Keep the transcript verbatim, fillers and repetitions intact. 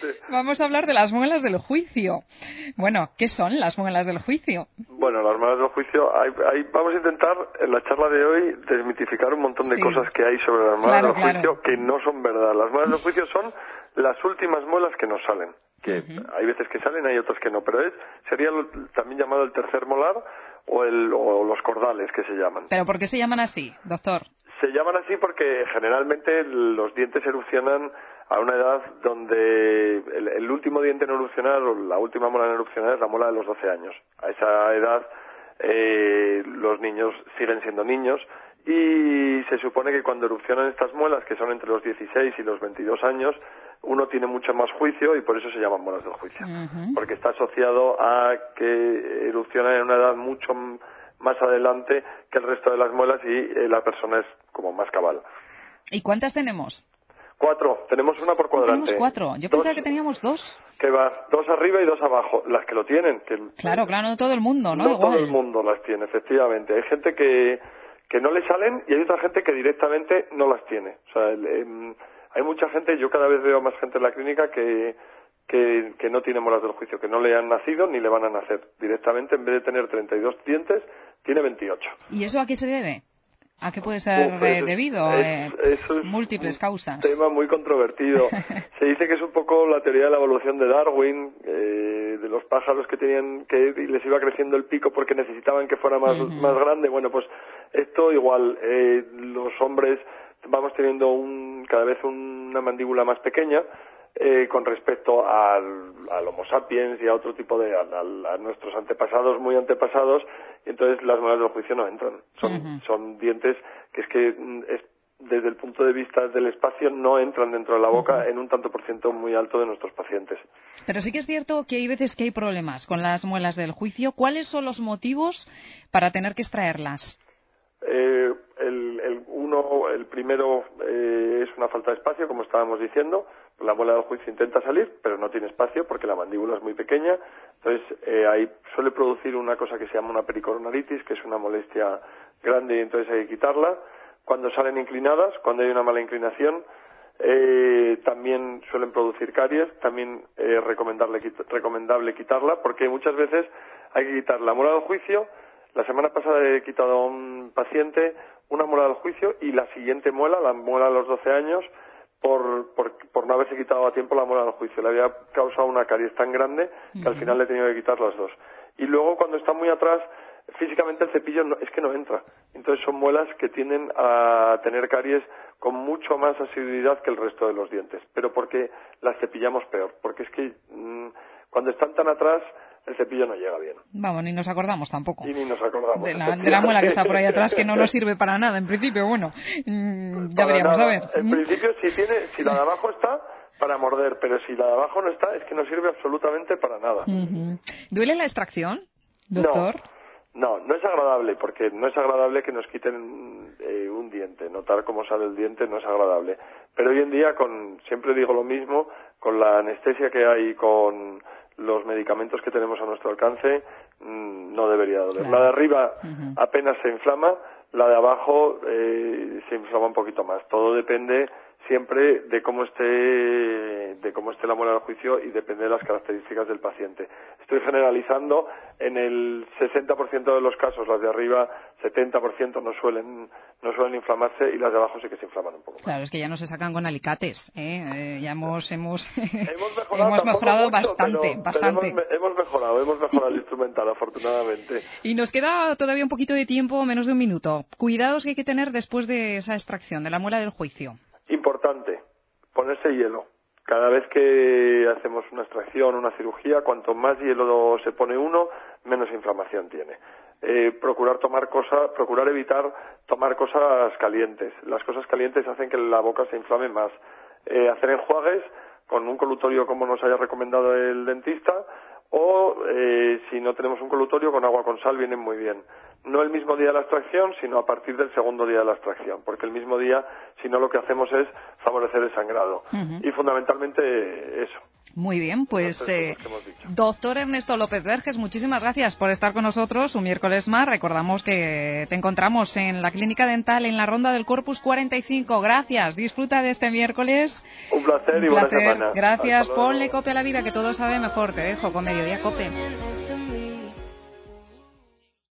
Vamos a hablar de las muelas del juicio. Bueno, ¿qué son las muelas del juicio? Bueno, las muelas del juicio, hay, hay, vamos a intentar en la charla de hoy desmitificar un montón de sí. cosas que hay sobre las muelas claro, del juicio claro. que no son verdad. Las muelas del juicio son las últimas muelas que nos salen. Que uh-huh. hay veces que salen, hay otras que no, pero es sería lo, también llamado el tercer molar o, el, o los cordales que se llaman. ¿Pero por qué se llaman así, doctor? Se llaman así porque generalmente los dientes erupcionan a una edad donde el, el último diente en erupcionar o la última mola en erupcionar es la mola de los doce años. A esa edad eh, los niños siguen siendo niños y se supone que cuando erupcionan estas muelas, que son entre los dieciséis y los veintidós años, uno tiene mucho más juicio y por eso se llaman muelas del juicio. Uh-huh. Porque está asociado a que erupcionan en una edad mucho más adelante que el resto de las muelas y eh, la persona es como más cabal. ¿Y cuántas tenemos? Cuatro. Tenemos una por cuadrante. Tenemos cuatro. Yo dos, pensaba que teníamos dos. Que va, dos arriba y dos abajo. Las que lo tienen. Que, claro, eh, claro, no todo el mundo, ¿no? No Igual. todo el mundo las tiene, efectivamente. Hay gente que, que no le salen y hay otra gente que directamente no las tiene. O sea, el, eh, hay mucha gente, yo cada vez veo más gente en la clínica que, que, que no tiene molas del juicio, que no le han nacido ni le van a nacer. Directamente, en vez de tener treinta y dos dientes, tiene veintiocho. ¿Y eso a qué se debe? ¿A qué puede ser Uf, eh, debido? Es, eh, eso es múltiples causas. Un tema muy controvertido. Se dice que es un poco la teoría de la evolución de Darwin, eh, de los pájaros que tenían que les iba creciendo el pico porque necesitaban que fuera más, uh-huh. más grande. Bueno, pues esto igual, eh, los hombres vamos teniendo un, cada vez una mandíbula más pequeña. Eh, con respecto al, al Homo sapiens y a otro tipo de, a, a, a nuestros antepasados, muy antepasados, y entonces las muelas del juicio no entran. Son, uh-huh. son dientes que es que es, desde el punto de vista del espacio no entran dentro de la boca uh-huh. en un tanto por ciento muy alto de nuestros pacientes. Pero sí que es cierto que hay veces que hay problemas con las muelas del juicio. ¿Cuáles son los motivos para tener que extraerlas? Eh, el, el, uno, el primero eh, es una falta de espacio, como estábamos diciendo. La muela del juicio intenta salir, pero no tiene espacio porque la mandíbula es muy pequeña. Entonces, eh, ahí suele producir una cosa que se llama una pericoronaritis, que es una molestia grande y entonces hay que quitarla. Cuando salen inclinadas, cuando hay una mala inclinación, eh, también suelen producir caries. También es eh, recomendable, recomendable quitarla porque muchas veces hay que quitar la muela del juicio. La semana pasada he quitado a un paciente una muela del juicio y la siguiente muela, la muela de los doce años, por, por, por no haberse quitado a tiempo la muela del juicio. Le había causado una caries tan grande que uh-huh. al final le he tenido que quitar las dos. Y luego, cuando está muy atrás, físicamente el cepillo no, es que no entra. Entonces son muelas que tienden a tener caries con mucho más asiduidad que el resto de los dientes. Pero porque las cepillamos peor. Porque es que mmm, cuando están tan atrás, el cepillo no llega bien. Vamos, ni nos acordamos tampoco. Y ni nos acordamos. De la, de la muela que está por ahí atrás, que no nos sirve para nada, en principio. Bueno, mmm, ya para veríamos, nada. a ver. En principio, si tiene, si la de abajo está, para morder, pero si la de abajo no está, es que no sirve absolutamente para nada. Uh-huh. ¿Duele la extracción, doctor? No, no, no es agradable, porque no es agradable que nos quiten eh, un diente. Notar cómo sale el diente no es agradable. Pero hoy en día, con siempre digo lo mismo, con la anestesia que hay, con los medicamentos que tenemos a nuestro alcance, mmm, no debería doler. Claro. La de arriba uh-huh. apenas se inflama, la de abajo eh, se inflama un poquito más. Todo depende siempre de cómo esté de cómo esté la muela del juicio y depende de las características del paciente. Estoy generalizando, en el sesenta por ciento de los casos las de arriba, setenta por ciento no suelen no suelen inflamarse y las de abajo sí que se inflaman un poco más. Claro, es que ya no se sacan con alicates, ¿eh? eh ya hemos hemos hemos mejorado, hemos mejorado mucho, bastante, pero, bastante. Pero hemos, hemos mejorado, hemos mejorado el instrumental, afortunadamente. Y nos queda todavía un poquito de tiempo, menos de un minuto. Cuidados que hay que tener después de esa extracción de la muela del juicio. Importante, ponerse hielo. Cada vez que hacemos una extracción, una cirugía, cuanto más hielo se pone uno, menos inflamación tiene. Eh, procurar tomar cosas, procurar evitar tomar cosas calientes. Las cosas calientes hacen que la boca se inflame más. Eh, hacer enjuagues con un colutorio como nos haya recomendado el dentista, o eh, si no tenemos un colutorio, con agua con sal vienen muy bien. No el mismo día de la extracción, sino a partir del segundo día de la extracción, porque el mismo día, si no, lo que hacemos es favorecer el sangrado. Uh-huh. Y fundamentalmente eso, Muy bien, pues eh, doctor Ernesto López Verges, muchísimas gracias por estar con nosotros un miércoles más. Recordamos que te encontramos en la Clínica Dental en la Ronda del Corpus cuarenta y cinco. Gracias, disfruta de este miércoles. Un placer un y placer. buena semana. Gracias, ponle Cope a la vida, que todo sabe mejor. Te dejo con Mediodía Cope.